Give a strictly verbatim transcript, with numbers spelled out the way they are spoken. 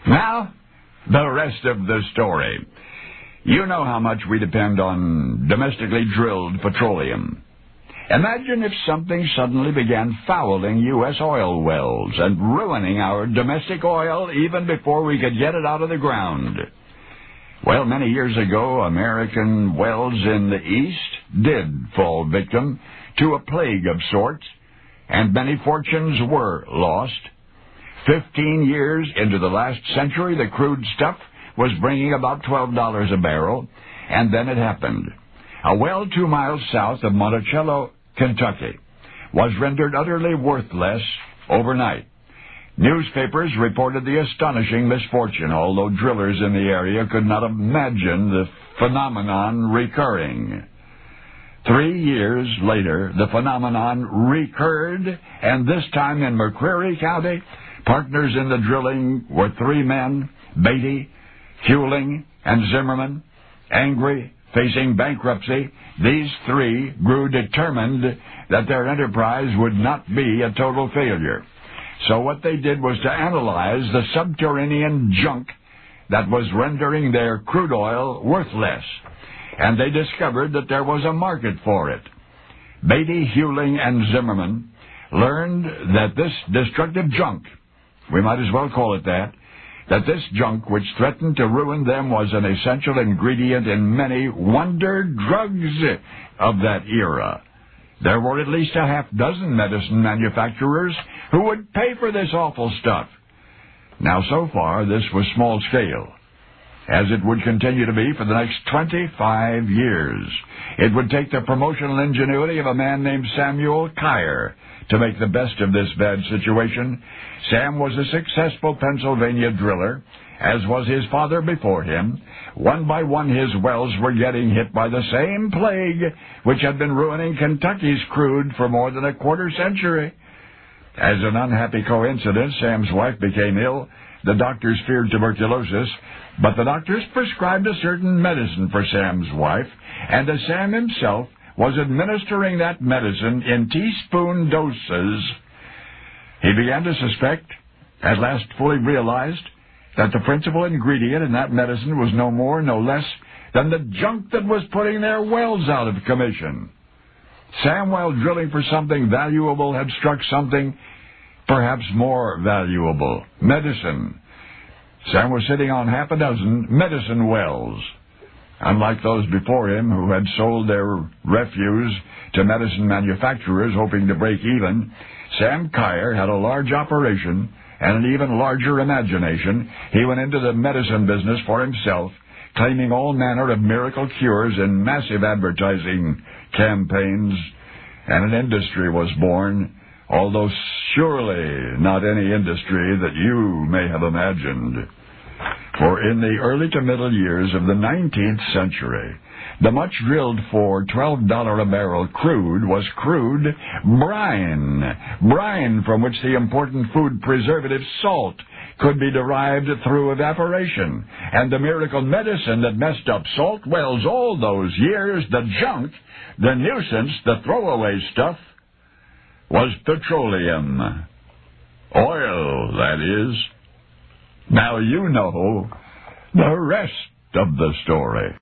Now, the rest of the story. You know how much we depend on domestically drilled petroleum. Imagine if something suddenly began fouling U S oil wells and ruining our domestic oil even before we could get it out of the ground. Well, many years ago, American wells in the East did fall victim to a plague of sorts, and many fortunes were lost. Fifteen years into the last century, the crude stuff was bringing about twelve dollars a barrel, and then it happened. A well two miles south of Monticello, Kentucky, was rendered utterly worthless overnight. Newspapers reported the astonishing misfortune, although drillers in the area could not imagine the phenomenon recurring. Three years later, the phenomenon recurred, and this time in McCreary County, partners in the drilling were three men, Beatty, Hewling, and Zimmerman. Angry, facing bankruptcy, these three grew determined that their enterprise would not be a total failure. So what they did was to analyze the subterranean junk that was rendering their crude oil worthless, and they discovered that there was a market for it. Beatty, Hewling, and Zimmerman learned that this destructive junk, we might as well call it that, that this junk which threatened to ruin them was an essential ingredient in many wonder drugs of that era. There were at least a half dozen medicine manufacturers who would pay for this awful stuff. Now, so far, this was small scale, as it would continue to be for the next twenty-five years. It would take the promotional ingenuity of a man named Samuel Kyer to make the best of this bad situation. Sam was a successful Pennsylvania driller, as was his father before him. One by one, his wells were getting hit by the same plague which had been ruining Kentucky's crude for more than a quarter century. As an unhappy coincidence, Sam's wife became ill. The doctors feared tuberculosis, but the doctors prescribed a certain medicine for Sam's wife, and as Sam himself was administering that medicine in teaspoon doses, he began to suspect, at last fully realized, that the principal ingredient in that medicine was no more, no less than the junk that was putting their wells out of commission. Sam, while drilling for something valuable, had struck something perhaps more valuable, medicine. Sam was sitting on half a dozen medicine wells. Unlike those before him who had sold their refuse to medicine manufacturers hoping to break even, Sam Kyer had a large operation and an even larger imagination. He went into the medicine business for himself, claiming all manner of miracle cures in massive advertising campaigns, and an industry was born, although surely not any industry that you may have imagined. For in the early to middle years of the nineteenth century, the much drilled for twelve dollars a barrel crude was crude brine, brine from which the important food preservative salt could be derived through evaporation. And the miracle medicine that messed up salt wells all those years, the junk, the nuisance, the throwaway stuff, was petroleum. Oil, that is. Now you know the rest of the story.